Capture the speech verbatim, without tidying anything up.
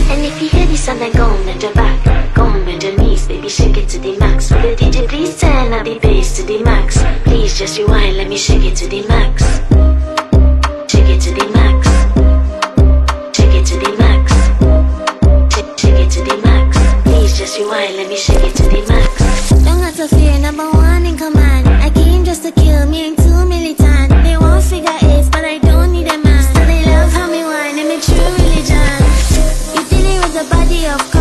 And if you hear this song, then go on bend your back, go on bend your knees, baby, shake it to the max. Will the D J please turn up the bass to the max? Please just rewind, let me shake it to the max. Shake it to the max. Shake it to the max. Shake, shake it to the max. Please just rewind, let me shake it to the max. Don't got to fear, number one in command. I came just to kill me and too militant. They won't figure eight, but I don't need a man. Still they love how me whine and me true religion. You dealing with the body of God.